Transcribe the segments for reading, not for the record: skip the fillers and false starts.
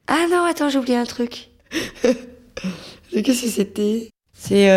Ah non, attends, j'ai oublié un truc. Qu'est-ce que c'était? C'est...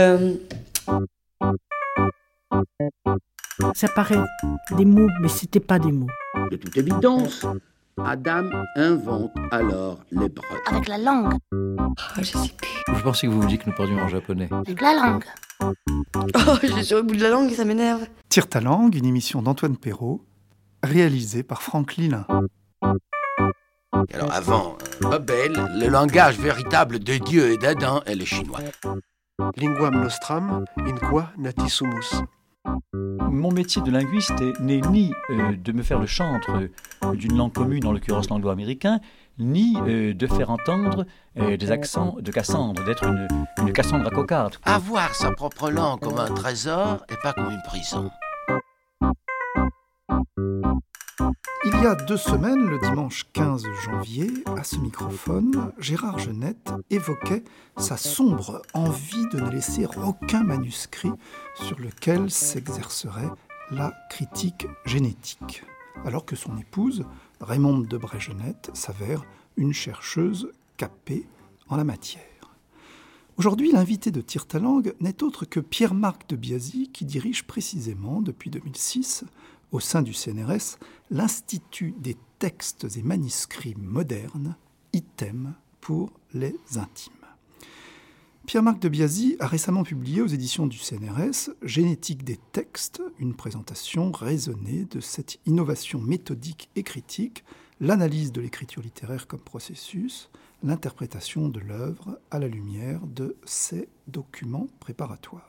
Ça paraît des mots, mais c'était pas des mots. De toute évidence, Adam invente alors l'hébreu. Avec la langue. Oh, je sais plus. Je pensais que vous vouliez que nous parlions en japonais. Avec la langue. Oh, j'ai sur le bout de la langue et ça m'énerve. Tire ta langue, une émission d'Antoine Perrault, réalisée par Franck Lilin. Alors avant Babel, le langage véritable de Dieu et d'Adam est le chinois. Linguam nostram in qua natisumus. Mon métier de linguiste n'est ni de me faire le chantre d'une langue commune, en l'occurrence l'anglo-américain, ni de faire entendre des accents de Cassandre, d'être une Cassandre cocarde. Avoir sa propre langue comme un trésor et pas comme une prison. Il y a 2 semaines, le dimanche 15 janvier, à ce microphone, Gérard Genette évoquait sa sombre envie de ne laisser aucun manuscrit sur lequel s'exercerait la critique génétique, alors que son épouse, Raymonde Debray-Genette, s'avère une chercheuse capée en la matière. Aujourd'hui, l'invité de Tire ta langue n'est autre que Pierre-Marc de Biasy, qui dirige précisément, depuis 2006, au sein du CNRS, l'Institut des textes et manuscrits modernes, ITEM, pour les intimes. Pierre-Marc de Biasy a récemment publié aux éditions du CNRS « Génétique des textes », une présentation raisonnée de cette innovation méthodique et critique, l'analyse de l'écriture littéraire comme processus, l'interprétation de l'œuvre à la lumière de ces documents préparatoires.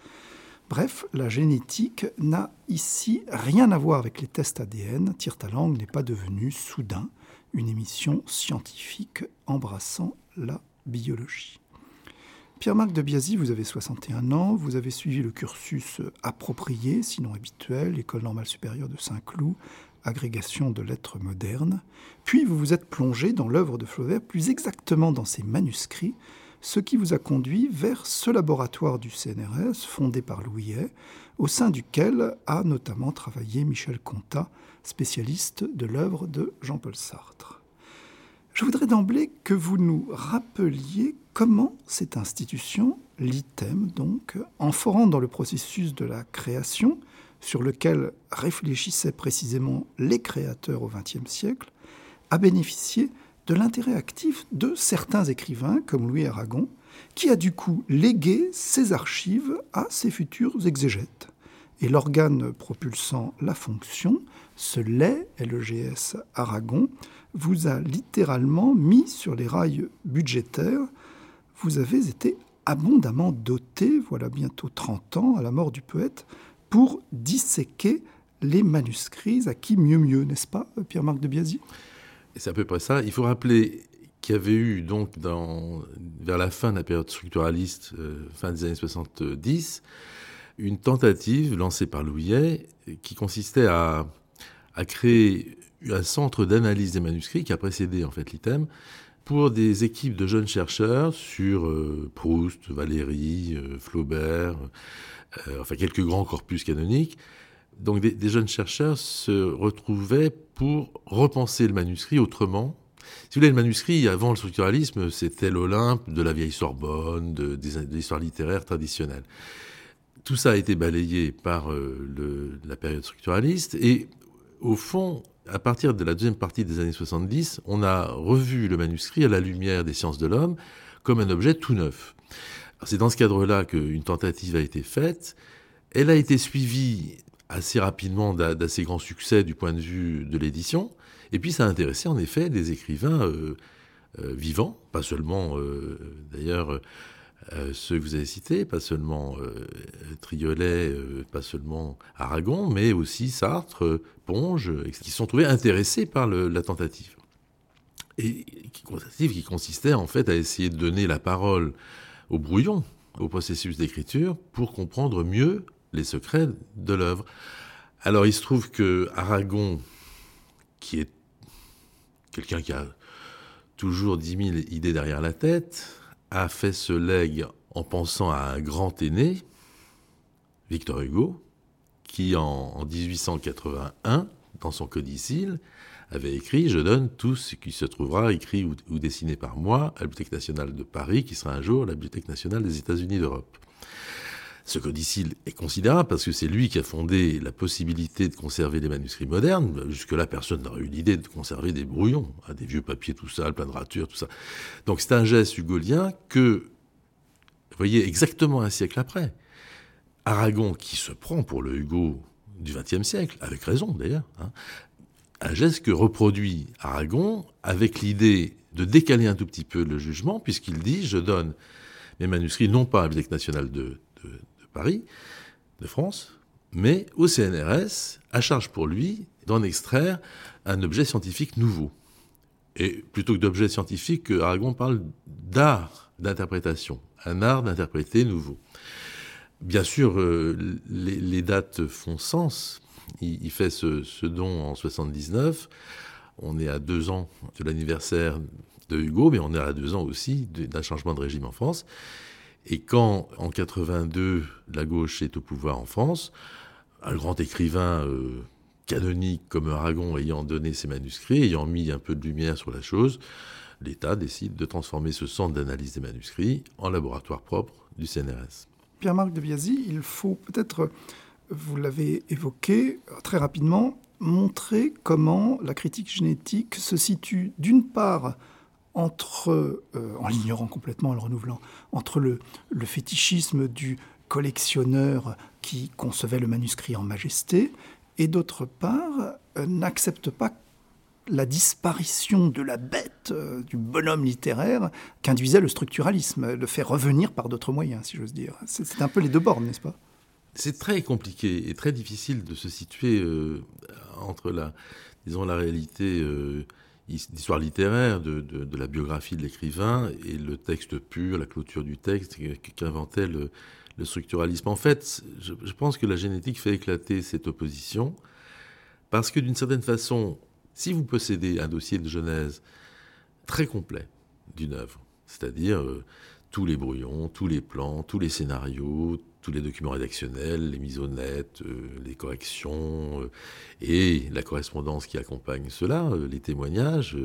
Bref, la génétique n'a ici rien à voir avec les tests ADN. Tire ta langue n'est pas devenue soudain une émission scientifique embrassant la biologie. Pierre-Marc de Biasy, vous avez 61 ans, vous avez suivi le cursus approprié, sinon habituel, École normale supérieure de Saint-Cloud, agrégation de lettres modernes. Puis vous vous êtes plongé dans l'œuvre de Flaubert, plus exactement dans ses manuscrits, ce qui vous a conduit vers ce laboratoire du CNRS, fondé par Louis Hay, au sein duquel a notamment travaillé Michel Contat, spécialiste de l'œuvre de Jean-Paul Sartre. Je voudrais d'emblée que vous nous rappeliez comment cette institution, l'ITEM donc, en forant dans le processus de la création, sur lequel réfléchissaient précisément les créateurs au XXe siècle, a bénéficié de l'intérêt actif de certains écrivains, comme Louis Aragon, qui a du coup légué ses archives à ses futurs exégètes. Et l'organe propulsant la fonction, ce laid LEGS Aragon, vous a littéralement mis sur les rails budgétaires. Vous avez été abondamment doté, voilà bientôt 30 ans, à la mort du poète, pour disséquer les manuscrits à qui mieux, n'est-ce pas, Pierre-Marc de Biasy ? C'est à peu près ça. Il faut rappeler qu'il y avait eu, donc, vers la fin de la période structuraliste, fin des années 70, une tentative lancée par Louis Hay qui consistait à créer un centre d'analyse des manuscrits qui a précédé, en fait, l'ITEM, pour des équipes de jeunes chercheurs sur Proust, Valéry, Flaubert, enfin quelques grands corpus canoniques. Donc des jeunes chercheurs se retrouvaient pour repenser le manuscrit autrement. Si vous voulez, le manuscrit, avant le structuralisme, c'était l'Olympe de la vieille Sorbonne, de l'histoire littéraire traditionnelle. Tout ça a été balayé par la période structuraliste et au fond, à partir de la deuxième partie des années 70, on a revu le manuscrit à la lumière des sciences de l'homme comme un objet tout neuf. Alors, c'est dans ce cadre-là qu'une tentative a été faite. Elle a été suivie assez rapidement d'assez grands succès du point de vue de l'édition. Et puis ça a intéressé en effet des écrivains vivants, pas seulement d'ailleurs ceux que vous avez cités, pas seulement Triolet, pas seulement Aragon, mais aussi Sartre, Ponge, qui se sont trouvés intéressés par la tentative. Et tentative qui consistait en fait à essayer de donner la parole au brouillon, au processus d'écriture, pour comprendre mieux les secrets de l'œuvre. Alors il se trouve que Aragon, qui est quelqu'un qui a toujours 10 000 idées derrière la tête, a fait ce legs en pensant à un grand aîné, Victor Hugo, qui en 1881, dans son codicille, avait écrit « Je donne tout ce qui se trouvera écrit ou dessiné par moi à la Bibliothèque nationale de Paris, qui sera un jour la Bibliothèque nationale des États-Unis d'Europe ». Ce codicile est considérable parce que c'est lui qui a fondé la possibilité de conserver les manuscrits modernes. Jusque-là, personne n'aurait eu l'idée de conserver des brouillons, des vieux papiers tout sales, plein de ratures, tout ça. Donc c'est un geste hugolien que, vous voyez, exactement un siècle après, Aragon, qui se prend pour le Hugo du XXe siècle, avec raison d'ailleurs, un geste que reproduit Aragon avec l'idée de décaler un tout petit peu le jugement, puisqu'il dit « Je donne mes manuscrits non pas à la Bibliothèque nationale de Paris, de France, mais au CNRS, à charge pour lui d'en extraire un objet scientifique nouveau. » Et plutôt que d'objet scientifique, Aragon parle d'art d'interprétation, un art d'interpréter nouveau. Bien sûr, les dates font sens. Il fait ce don en 79. On est à 2 ans de l'anniversaire de Hugo, mais on est à 2 ans aussi d'un changement de régime en France. Et quand, en 82, la gauche est au pouvoir en France, un grand écrivain canonique comme Aragon ayant donné ses manuscrits, ayant mis un peu de lumière sur la chose, l'État décide de transformer ce centre d'analyse des manuscrits en laboratoire propre du CNRS. Pierre-Marc de Biasy, il faut peut-être, vous l'avez évoqué très rapidement, montrer comment la critique génétique se situe d'une part entre, en l'ignorant complètement, en le renouvelant, entre le fétichisme du collectionneur qui concevait le manuscrit en majesté, et d'autre part, n'accepte pas la disparition de la bête, du bonhomme littéraire qu'induisait le structuralisme, le fait revenir par d'autres moyens, si j'ose dire. C'est un peu les deux bornes, n'est-ce pas ? C'est très compliqué et très difficile de se situer entre la réalité d'histoire littéraire, de la biographie de l'écrivain et le texte pur, la clôture du texte qu'inventait le structuralisme. En fait, je pense que la génétique fait éclater cette opposition parce que d'une certaine façon, si vous possédez un dossier de genèse très complet d'une œuvre, c'est-à-dire tous les brouillons, tous les plans, tous les scénarios, tous les documents rédactionnels, les mises au net, les corrections et la correspondance qui accompagne cela, les témoignages,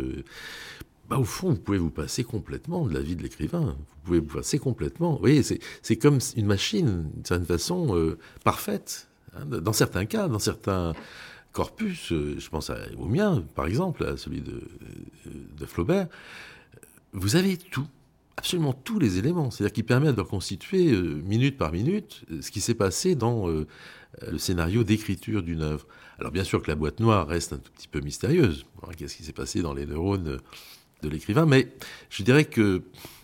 au fond, vous pouvez vous passer complètement de la vie de l'écrivain. Vous pouvez vous passer complètement. Vous voyez, c'est comme une machine, d'une certaine façon, parfaite. Dans certains cas, dans certains corpus, je pense au mien, par exemple, à celui de Flaubert, vous avez tout. Absolument tous les éléments, c'est-à-dire qui permettent de reconstituer minute par minute ce qui s'est passé dans le scénario d'écriture d'une œuvre. Alors bien sûr que la boîte noire reste un tout petit peu mystérieuse. Qu'est-ce qui s'est passé dans les neurones de l'écrivain ? Mais je dirais que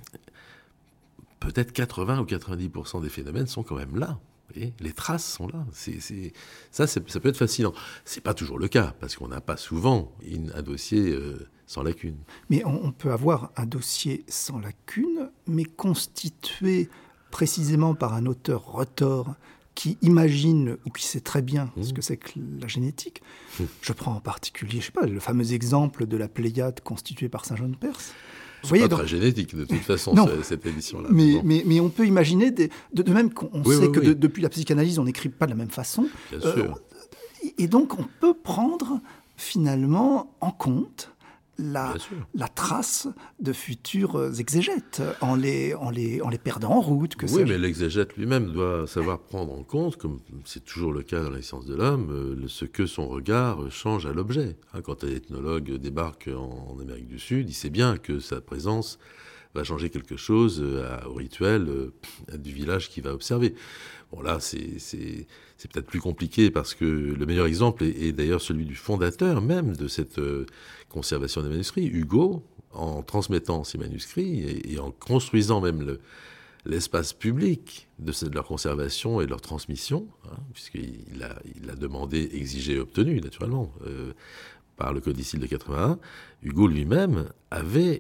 peut-être 80 ou 90% des phénomènes sont quand même là. Et les traces sont là. Ça peut être fascinant. C'est pas toujours le cas, parce qu'on n'a pas souvent un dossier sans lacune. Mais on peut avoir un dossier sans lacune, mais constitué précisément par un auteur retors qui imagine ou qui sait très bien ce que c'est que la génétique. Je prends en particulier, je sais pas, le fameux exemple de la Pléiade constituée par Saint Jean de Perse. C'est pas très génétique, de toute façon, cette édition-là. Mais on peut imaginer, de même qu'on sait que depuis la psychanalyse, on n'écrit pas de la même façon. Bien sûr. Et donc, on peut prendre, finalement, en compte la trace de futurs exégètes en les perdant en route. Mais l'exégète lui-même doit savoir prendre en compte, comme c'est toujours le cas dans les sciences de l'homme, ce que son regard change à l'objet. Quand un ethnologue débarque en Amérique du Sud, il sait bien que sa présence va changer quelque chose au rituel du village qu'il va observer. Bon, là, c'est peut-être plus compliqué parce que le meilleur exemple est d'ailleurs celui du fondateur même de cette conservation des manuscrits, Hugo, en transmettant ses manuscrits et en construisant même l'espace public de leur conservation et de leur transmission, puisqu'il a demandé, exigé et obtenu, naturellement, par le codicile de 81, Hugo lui-même avait,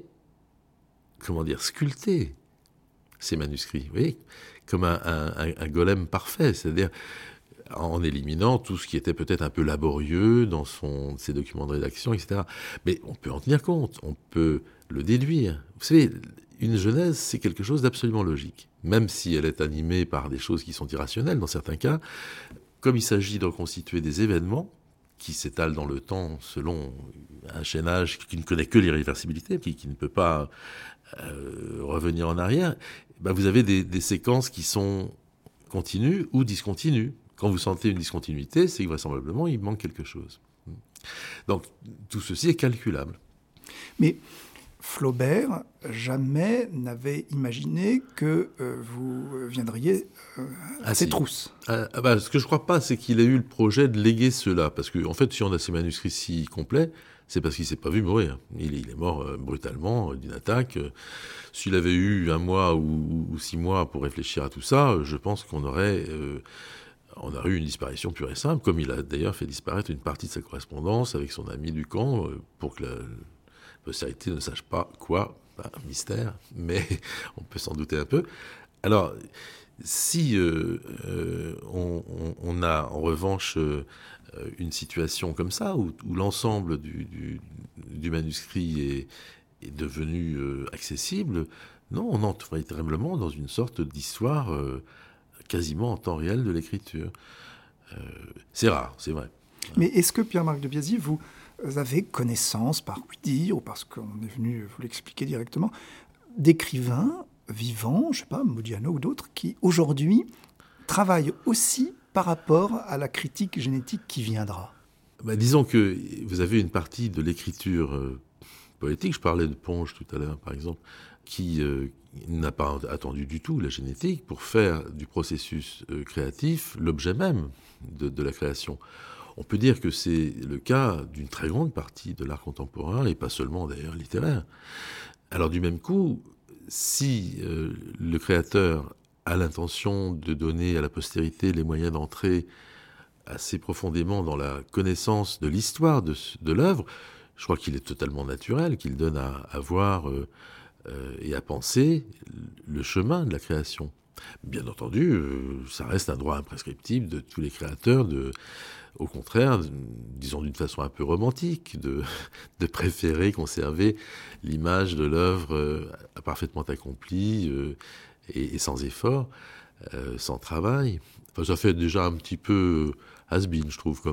sculpté ces manuscrits, vous voyez, comme un golem parfait, c'est-à-dire en éliminant tout ce qui était peut-être un peu laborieux dans ses documents de rédaction, etc. Mais on peut en tenir compte, on peut le déduire. Vous savez, une genèse, c'est quelque chose d'absolument logique, même si elle est animée par des choses qui sont irrationnelles dans certains cas. Comme il s'agit de reconstituer des événements, qui s'étale dans le temps selon un chaînage qui ne connaît que l'irréversibilité, qui ne peut pas revenir en arrière, vous avez des séquences qui sont continues ou discontinues. Quand vous sentez une discontinuité, c'est que vraisemblablement il manque quelque chose. Donc tout ceci est calculable. Mais Flaubert jamais n'avait imaginé que vous viendriez à ces trousses. Ce que je ne crois pas, c'est qu'il ait eu le projet de léguer cela. Parce que, en fait, si on a ces manuscrits si complets, c'est parce qu'il ne s'est pas vu mourir. Il est mort brutalement d'une attaque. S'il avait eu 1 mois ou 6 mois pour réfléchir à tout ça, je pense qu'on aurait eu une disparition pure et simple, comme il a d'ailleurs fait disparaître une partie de sa correspondance avec son ami du camp, pour que la postérité ne sache pas quoi. Mystère, mais on peut s'en douter un peu. Alors, si on a en revanche une situation comme ça, où l'ensemble du manuscrit est devenu accessible, non, on entre véritablement dans une sorte d'histoire quasiment en temps réel de l'écriture. C'est rare, c'est vrai. Mais est-ce que Pierre-Marc de Biasy, vous avez connaissance, par ouï-dire, ou parce qu'on est venu vous l'expliquer directement, d'écrivains vivants, je ne sais pas, Modiano ou d'autres, qui aujourd'hui travaillent aussi par rapport à la critique génétique qui viendra? Disons que vous avez une partie de l'écriture poétique, je parlais de Ponge tout à l'heure par exemple, qui n'a pas attendu du tout la génétique pour faire du processus créatif l'objet même de la création. On peut dire que c'est le cas d'une très grande partie de l'art contemporain, et pas seulement d'ailleurs littéraire. Alors du même coup, si le créateur a l'intention de donner à la postérité les moyens d'entrer assez profondément dans la connaissance de l'histoire de l'œuvre, je crois qu'il est totalement naturel qu'il donne à voir et à penser le chemin de la création. Bien entendu, ça reste un droit imprescriptible de tous les créateurs au contraire, disons d'une façon un peu romantique, de préférer conserver l'image de l'œuvre parfaitement accomplie et sans effort, sans travail. Enfin, ça fait déjà un petit peu has-been, je trouve,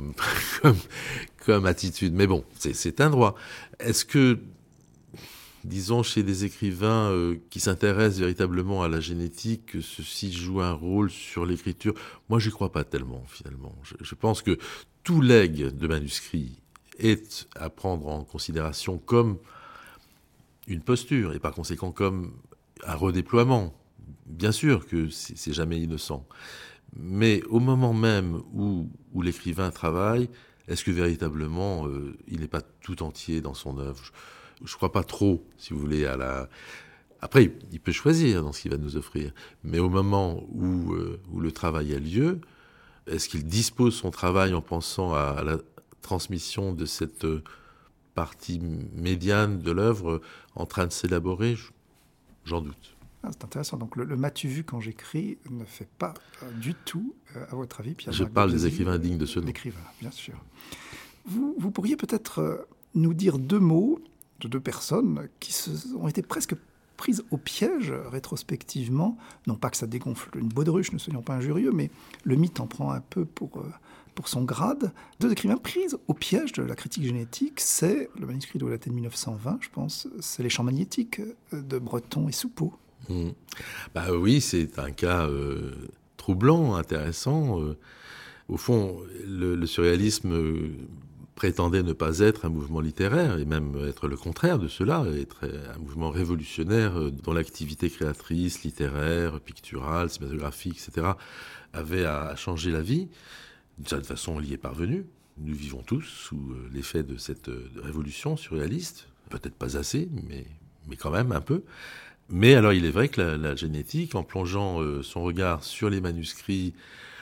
comme attitude. Mais bon, c'est un droit. Est-ce que, disons, chez des écrivains qui s'intéressent véritablement à la génétique, que ceci joue un rôle sur l'écriture? Moi, j'y crois pas tellement, finalement. Je pense que tout legs de manuscrit est à prendre en considération comme une posture, et par conséquent comme un redéploiement. Bien sûr que c'est jamais innocent. Mais au moment même où l'écrivain travaille, est-ce que véritablement il n'est pas tout entier dans son œuvre? Je ne crois pas trop, si vous voulez, Après, il peut choisir dans ce qu'il va nous offrir. Mais au moment où le travail a lieu, est-ce qu'il dispose son travail en pensant à la transmission de cette partie médiane de l'œuvre en train de s'élaborer? J'en doute. C'est intéressant. Donc le m'as-tu vu quand j'écris ne fait pas du tout, à votre avis, Pierre-Marc Je parle de Biasy, des écrivains dignes de ce nom. D'écrivains, bien sûr. Vous pourriez peut-être nous dire 2 mots de 2 personnes qui ont été presque prises au piège rétrospectivement. Non pas que ça dégonfle une baudruche, ne soyons pas injurieux, mais le mythe en prend un peu pour son grade. 2 écrivains prises au piège de la critique génétique, c'est le manuscrit de Latin de 1920, je pense, c'est Les Champs magnétiques de Breton et Soupeau. Oui, c'est un cas troublant, intéressant. Au fond, le surréalisme prétendait ne pas être un mouvement littéraire, et même être le contraire de cela, être un mouvement révolutionnaire dont l'activité créatrice, littéraire, picturale, cinématographique, etc., avait à changer la vie. D'une certaine façon, on y est parvenu. Nous vivons tous sous l'effet de cette révolution surréaliste. Peut-être pas assez, mais quand même un peu. Mais alors, il est vrai que la génétique, en plongeant son regard sur les manuscrits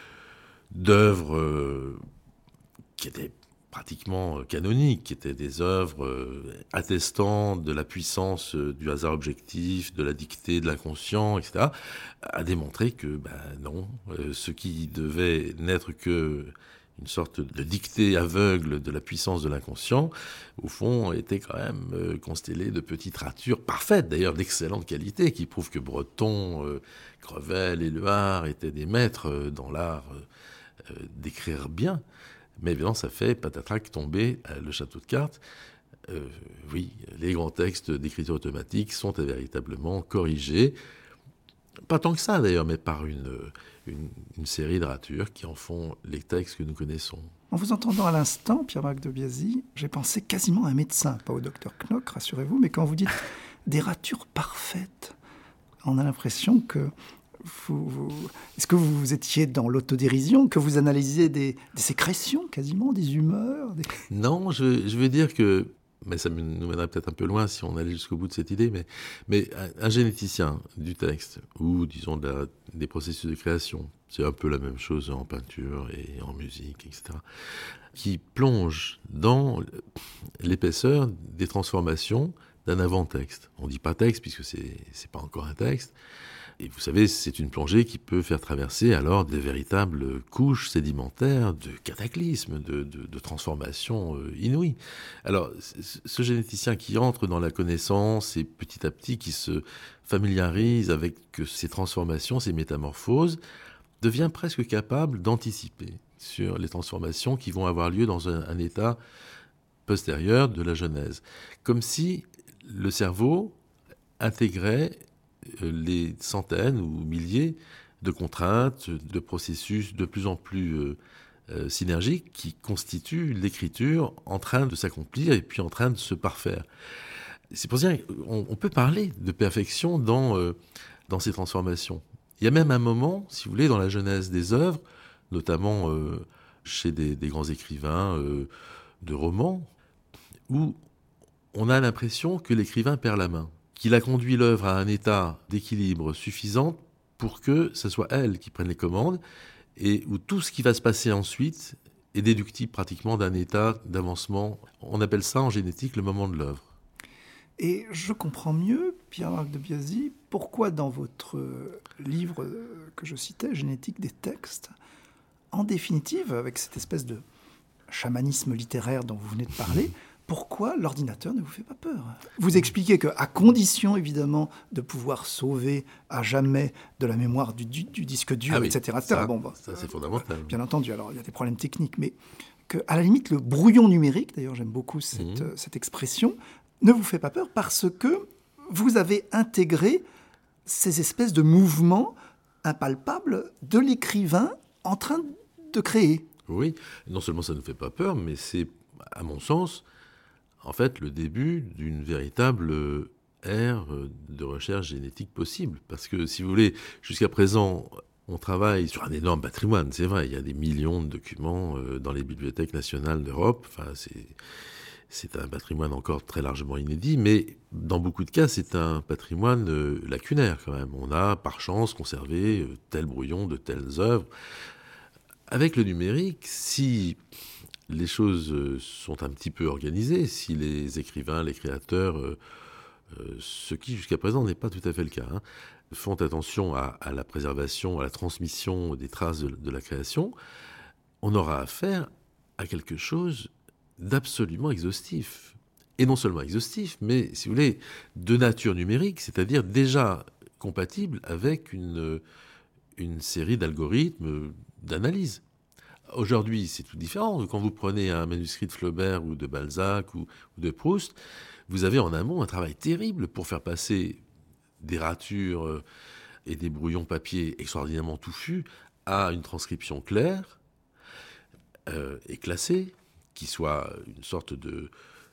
d'œuvres qui étaient pratiquement canoniques, qui étaient des œuvres attestant de la puissance du hasard objectif, de la dictée de l'inconscient, etc., a démontré que, non, ce qui devait n'être que une sorte de dictée aveugle de la puissance de l'inconscient, au fond, était quand même constellé de petites ratures parfaites, d'ailleurs d'excellente qualité, qui prouvent que Breton, Crevel et Éluard étaient des maîtres dans l'art d'écrire bien. Mais évidemment, ça fait patatrac tomber le château de cartes. Oui, les grands textes d'écriture automatique sont véritablement corrigés. Pas tant que ça d'ailleurs, mais par une série de ratures qui en font les textes que nous connaissons. En vous entendant à l'instant, Pierre-Marc de Biasy, j'ai pensé quasiment à un médecin, pas au docteur Knock, rassurez-vous, mais quand vous dites des ratures parfaites, on a l'impression que est-ce que vous étiez dans l'autodérision, que vous analysiez des sécrétions quasiment, des humeurs Non, je veux dire que, mais ça nous mènerait peut-être un peu loin si on allait jusqu'au bout de cette idée, mais un généticien du texte, ou disons des processus de création, c'est un peu la même chose en peinture et en musique, etc., qui plonge dans l'épaisseur des transformations d'un avant-texte. On ne dit pas texte puisque c'est pas encore un texte. Et vous savez, c'est une plongée qui peut faire traverser alors des véritables couches sédimentaires de cataclysmes, de transformations inouïes. Alors, ce généticien qui entre dans la connaissance et petit à petit qui se familiarise avec ces transformations, ces métamorphoses, devient presque capable d'anticiper sur les transformations qui vont avoir lieu dans un état postérieur de la Genèse. Comme si le cerveau intégrait les centaines ou milliers de contraintes, de processus de plus en plus synergiques qui constituent l'écriture en train de s'accomplir et puis en train de se parfaire. C'est pour ça qu'on peut parler de perfection dans ces transformations. Il y a même un moment, si vous voulez, dans la genèse des œuvres, notamment chez des grands écrivains de romans, où on a l'impression que l'écrivain perd la main, qu'il a conduit l'œuvre à un état d'équilibre suffisant pour que ce soit elle qui prenne les commandes, et où tout ce qui va se passer ensuite est déductible pratiquement d'un état d'avancement. On appelle ça en génétique le moment de l'œuvre. Et je comprends mieux, Pierre-Marc de Biasy, pourquoi dans votre livre que je citais, Génétique des textes, en définitive, avec cette espèce de chamanisme littéraire dont vous venez de parler, pourquoi l'ordinateur ne vous fait pas peur? Vous expliquez qu'à condition, évidemment, de pouvoir sauver à jamais de la mémoire du disque dur, etc. Ça, bon, ça c'est fondamental. Bien entendu, alors il y a des problèmes techniques, mais qu'à la limite, le brouillon numérique, d'ailleurs j'aime beaucoup cette expression, ne vous fait pas peur parce que vous avez intégré ces espèces de mouvements impalpables de l'écrivain en train de créer. Oui, non seulement ça ne nous fait pas peur, mais c'est, à mon sens, en fait, le début d'une véritable ère de recherche génétique possible. Parce que, si vous voulez, jusqu'à présent, on travaille sur un énorme patrimoine. C'est vrai, il y a des millions de documents dans les bibliothèques nationales d'Europe. Enfin, c'est un patrimoine encore très largement inédit, mais dans beaucoup de cas, c'est un patrimoine lacunaire quand même. On a, par chance, conservé tel brouillon de telles œuvres. Avec le numérique, si les choses sont un petit peu organisées, si les écrivains, les créateurs, ce qui jusqu'à présent n'est pas tout à fait le cas, font attention à la préservation, à la transmission des traces de la création, on aura affaire à quelque chose d'absolument exhaustif. Et non seulement exhaustif, mais, si vous voulez, de nature numérique, c'est-à-dire déjà compatible avec une série d'algorithmes d'analyse. Aujourd'hui, c'est tout différent. Quand vous prenez un manuscrit de Flaubert ou de Balzac ou de Proust, vous avez en amont un travail terrible pour faire passer des ratures et des brouillons papier extraordinairement touffus à une transcription claire et classée, qui soit une sorte de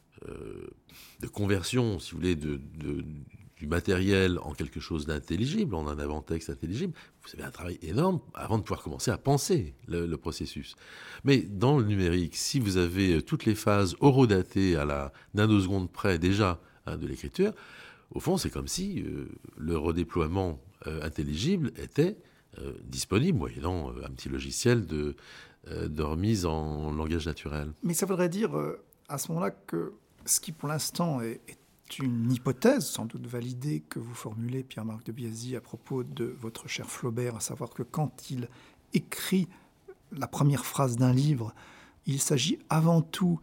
conversion, si vous voulez, du matériel en quelque chose d'intelligible, en un avant-texte intelligible. Vous avez un travail énorme avant de pouvoir commencer à penser le processus. Mais dans le numérique, si vous avez toutes les phases horodatées à la nanoseconde près déjà de l'écriture, au fond, c'est comme si le redéploiement intelligible était disponible, moyennant un petit logiciel de remise en langage naturel. Mais ça voudrait dire, à ce moment-là, que ce qui, pour l'instant, est une hypothèse, sans doute validée, que vous formulez, Pierre-Marc de Biasy, à propos de votre cher Flaubert, à savoir que quand il écrit la première phrase d'un livre, il s'agit avant tout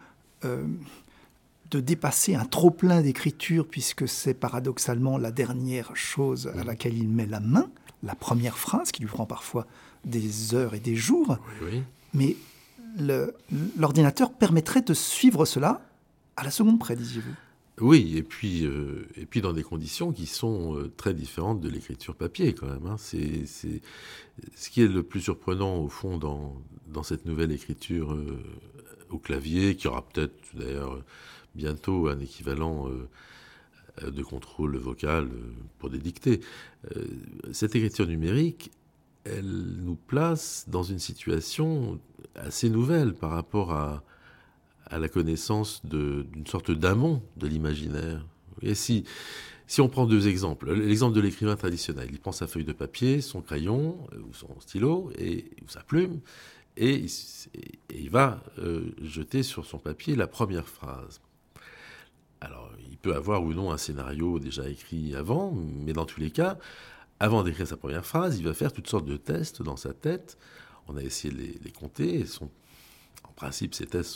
de dépasser un trop-plein d'écriture, puisque c'est paradoxalement la dernière chose à laquelle il met la main, la première phrase, qui lui prend parfois des heures et des jours. Oui. Mais l'ordinateur permettrait de suivre cela à la seconde près, disiez-vous. Oui, et puis dans des conditions qui sont très différentes de l'écriture papier quand même. Hein. C'est ce qui est le plus surprenant au fond dans cette nouvelle écriture au clavier, qui aura peut-être d'ailleurs bientôt un équivalent de contrôle vocal pour des dictées. Cette écriture numérique, elle nous place dans une situation assez nouvelle par rapport à la connaissance d'une sorte d'amont de l'imaginaire. Et si on prend deux exemples, l'exemple de l'écrivain traditionnel, il prend sa feuille de papier, son crayon, ou son stylo, ou sa plume, et il va jeter sur son papier la première phrase. Alors, il peut avoir ou non un scénario déjà écrit avant, mais dans tous les cas, avant d'écrire sa première phrase, il va faire toutes sortes de tests dans sa tête. On a essayé de les compter, en principe, ces tests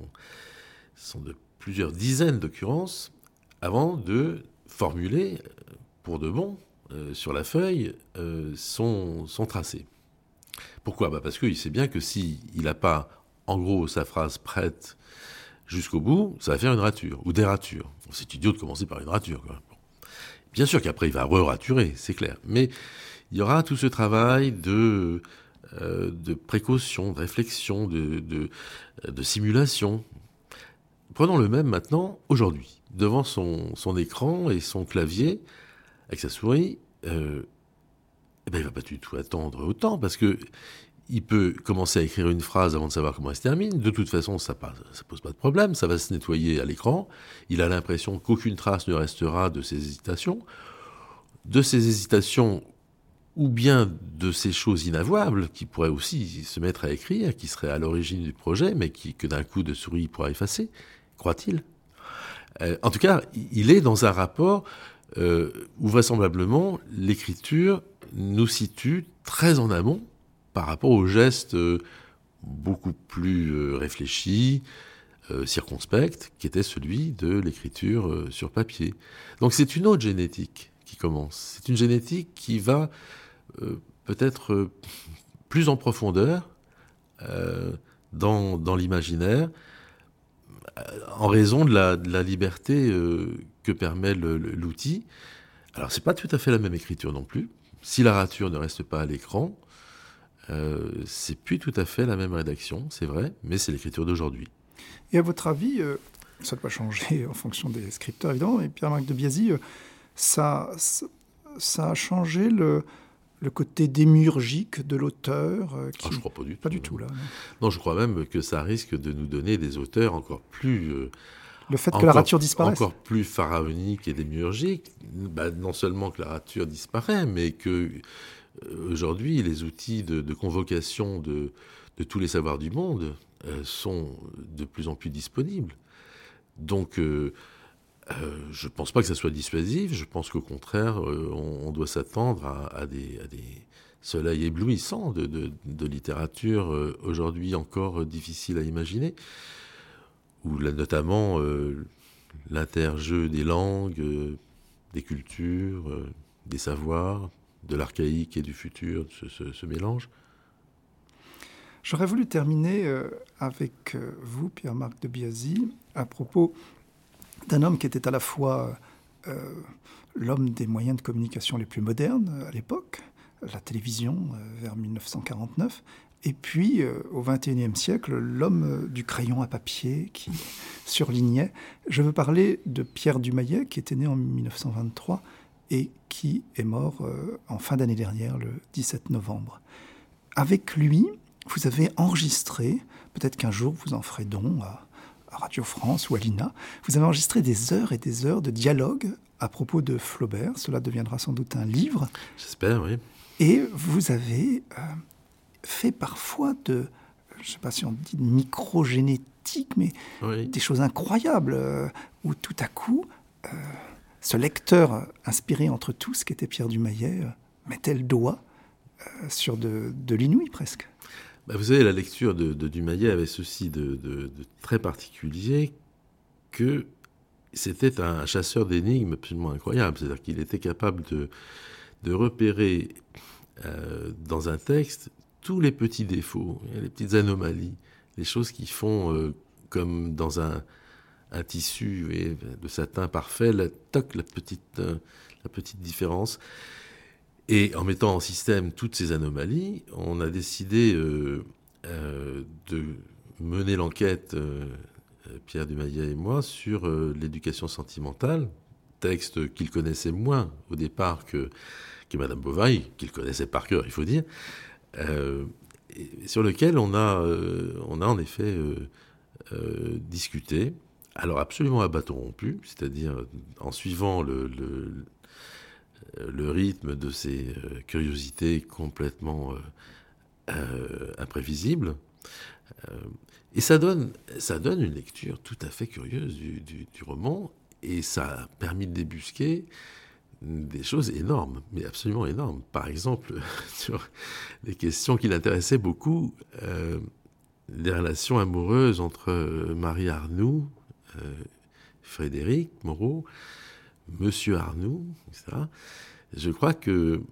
sont de plusieurs dizaines d'occurrences avant de formuler, pour de bon, sur la feuille, son tracé. Pourquoi ? Parce qu'il sait bien que s'il n'a pas, en gros, sa phrase prête jusqu'au bout, ça va faire une rature, ou des ratures. C'est idiot de commencer par une rature, quand même. Bien sûr qu'après, il va re-raturer, c'est clair. Mais il y aura tout ce travail de précaution, de réflexion, de simulation. Prenons le même maintenant, aujourd'hui, devant son écran et son clavier, avec sa souris, il ne va pas du tout attendre autant, parce que il peut commencer à écrire une phrase avant de savoir comment elle se termine. De toute façon, ça pose pas de problème, ça va se nettoyer à l'écran. Il a l'impression qu'aucune trace ne restera de ses hésitations. De ses hésitations, ou bien de ces choses inavouables qui pourraient aussi se mettre à écrire, qui seraient à l'origine du projet, mais que d'un coup de souris il pourra effacer, croit-il. En tout cas, il est dans un rapport où vraisemblablement l'écriture nous situe très en amont par rapport aux gestes beaucoup plus réfléchis, circonspect, qui était celui de l'écriture sur papier. Donc c'est une autre génétique qui commence. C'est une génétique qui va peut-être plus en profondeur dans l'imaginaire, en raison de la liberté que permet l'outil. Alors c'est pas tout à fait la même écriture non plus. Si la rature ne reste pas à l'écran, c'est plus tout à fait la même rédaction, c'est vrai, mais c'est l'écriture d'aujourd'hui. Et à votre avis, ça doit changer en fonction des scripteurs, évidemment, et Pierre-Marc de Biasy, ça a changé le côté démiurgique de l'auteur Je crois pas du tout. Pas du tout, là. Non, je crois même que ça risque de nous donner des auteurs encore plus... le fait que la rature disparaisse. Encore plus pharaonique et démiurgique. Non seulement que la rature disparaît, mais que aujourd'hui, les outils de convocation de tous les savoirs du monde sont de plus en plus disponibles. Donc, je ne pense pas que ça soit dissuasif. Je pense qu'au contraire, on doit s'attendre à des soleils éblouissants de littérature aujourd'hui encore difficile à imaginer, où notamment l'interjeu des langues, des cultures, des savoirs, de l'archaïque et du futur se mélange. J'aurais voulu terminer avec vous, Pierre-Marc de Biasy, à propos d'un homme qui était à la fois l'homme des moyens de communication les plus modernes à l'époque, la télévision vers 1949, et puis au XXIe siècle, l'homme du crayon à papier qui surlignait. Je veux parler de Pierre Dumayet, qui était né en 1923 et qui est mort en fin d'année dernière, le 17 novembre. Avec lui, vous avez enregistré, peut-être qu'un jour vous en ferez don à Radio France ou à l'INA, vous avez enregistré des heures et des heures de dialogue à propos de Flaubert. Cela deviendra sans doute un livre. J'espère, oui. Et vous avez fait parfois je ne sais pas si on dit de microgénétique, mais oui, des choses incroyables, où tout à coup, ce lecteur inspiré entre tous, qui était Pierre Dumayet, mettait le doigt sur de l'inouï presque. Vous savez, la lecture de Dumayet avait ceci de très particulier, que c'était un chasseur d'énigmes absolument incroyable. C'est-à-dire qu'il était capable de repérer dans un texte tous les petits défauts, les petites anomalies, les choses qui font comme dans un tissu de satin parfait, la petite différence. Et en mettant en système toutes ces anomalies, on a décidé de mener l'enquête, Pierre Dumayet et moi, sur l'éducation sentimentale, texte qu'il connaissait moins au départ que Madame Bovary, qu'il connaissait par cœur, il faut dire, et sur lequel on a en effet discuté, alors absolument à bâton rompu, c'est-à-dire en suivant le rythme de ces curiosités complètement imprévisibles. Et ça donne une lecture tout à fait curieuse du roman, et ça a permis de débusquer des choses énormes, mais absolument énormes. Par exemple, sur des questions qui l'intéressaient beaucoup, les relations amoureuses entre Marie Arnoux, Frédéric Moreau, Monsieur Arnoux, etc. Je crois que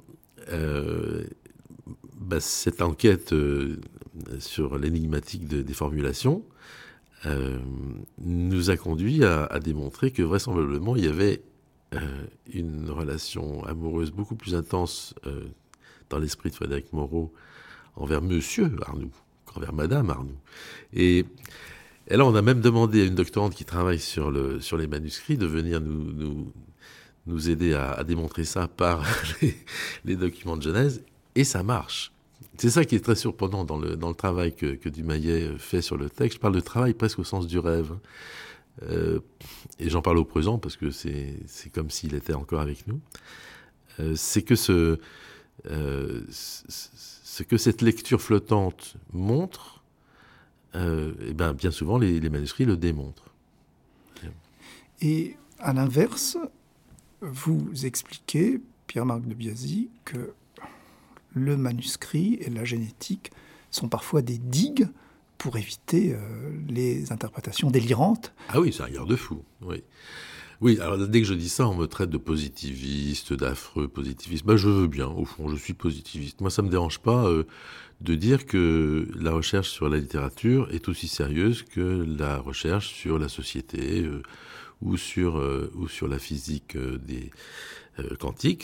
cette enquête sur l'énigmatique des formulations nous a conduit à démontrer que vraisemblablement il y avait une relation amoureuse beaucoup plus intense dans l'esprit de Frédéric Moreau envers Monsieur Arnoux qu'envers Madame Arnoux. Et là, on a même demandé à une doctorante qui travaille sur les manuscrits de venir nous aider à démontrer ça par les documents de Genèse, et ça marche. C'est ça qui est très surprenant dans le travail que Dumayet fait sur le texte. Je parle de travail presque au sens du rêve. Et j'en parle au présent parce que c'est comme s'il était encore avec nous. C'est que ce que cette lecture flottante montre, bien souvent les manuscrits le démontrent. Et à l'inverse, vous expliquez, Pierre-Marc de Biasy, que le manuscrit et la génétique sont parfois des digues pour éviter les interprétations délirantes. Ah oui, c'est un garde-fou, oui. Oui, alors dès que je dis ça, on me traite de positiviste, d'affreux positiviste. Je veux bien, au fond, je suis positiviste. Moi, ça ne me dérange pas de dire que la recherche sur la littérature est aussi sérieuse que la recherche sur la société ou sur la physique des quantique.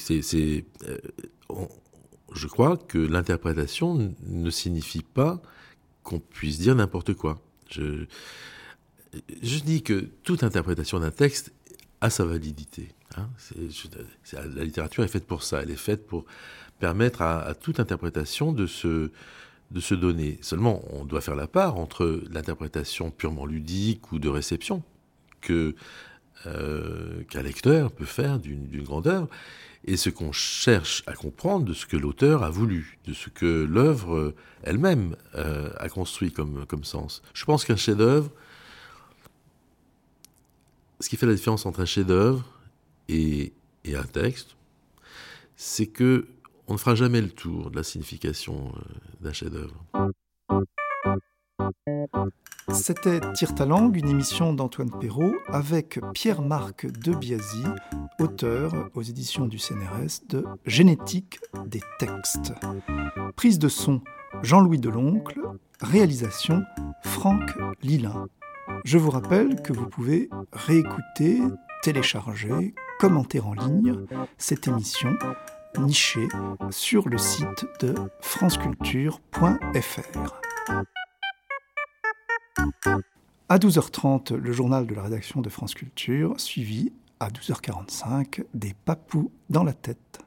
Je crois que l'interprétation ne signifie pas qu'on puisse dire n'importe quoi. Je dis que toute interprétation d'un texte a sa validité. Hein. La littérature est faite pour ça. Elle est faite pour permettre à toute interprétation de se donner. Seulement, on doit faire la part entre l'interprétation purement ludique ou de réception qu'un lecteur peut faire d'une grande œuvre, et ce qu'on cherche à comprendre de ce que l'auteur a voulu, de ce que l'œuvre elle-même a construit comme sens. Je pense qu'un chef-d'œuvre, ce qui fait la différence entre un chef-d'œuvre et un texte, c'est que on ne fera jamais le tour de la signification d'un chef-d'œuvre. C'était Tire ta langue, une émission d'Antoine Perrault avec Pierre-Marc de Biasy, auteur aux éditions du CNRS de Génétique des textes. Prise de son, Jean-Louis Deloncle. Réalisation, Franck Lilin. Je vous rappelle que vous pouvez réécouter, télécharger, commenter en ligne cette émission nichée sur le site de franceculture.fr. À 12h30, le journal de la rédaction de France Culture, suivi à 12h45 des papous dans la tête.